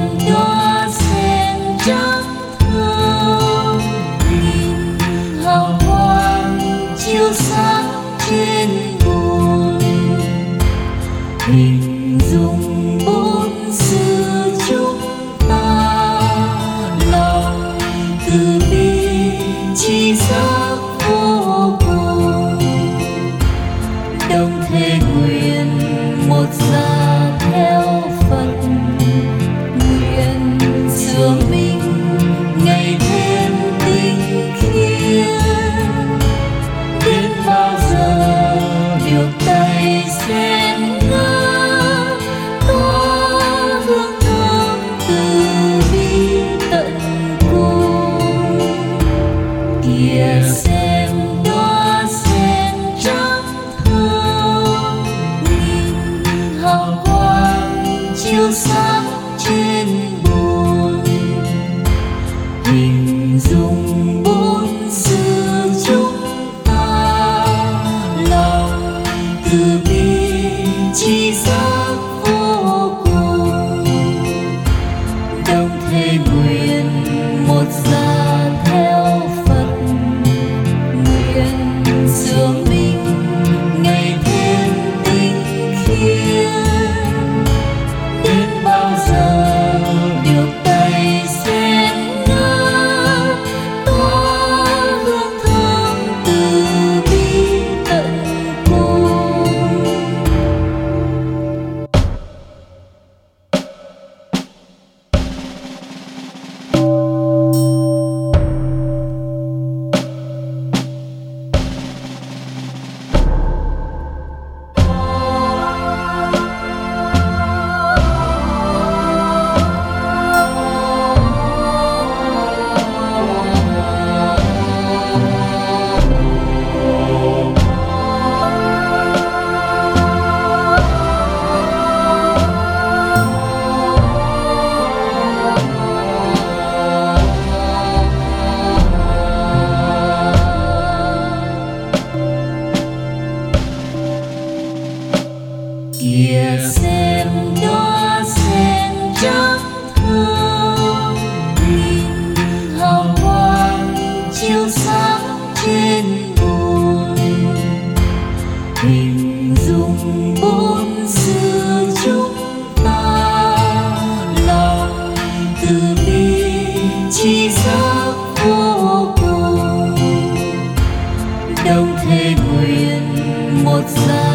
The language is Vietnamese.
đóa sen trắng thơm, nghìn hào quang chiếu sáng trên bùn. Hình dung bốn xưa chúng ta, lòng từ bi chi giác vô cùng. Đồng thể nguyện một gia theo Phật, nguyện sửa mình ngày thêm tinh khiết. Đến bao giờ được tay sen ngát, tỏa hương thơm từ bi tận cùng. Kìa xem đóa sen trắng thơm, nghìn hào quang chiếu sáng trên bùn. Hình dung bốn xưa chúng ta, lòng từ bi chi giác vô cùng. Đồng thể nguyện một gia theo Phật, nguyện sửa mình ngày thêm tinh khiết. Đến bao giờ được tay sen ngát, tỏa hương thơm từ bi tận cùng. Kìa xem đóa sen trắng thơm, nghìn hào quang chiếu sáng trên bùn. Hình dung bốn xưa chúng ta, lòng từ bi chi giác vô cùng. Đồng thể nguyện một gia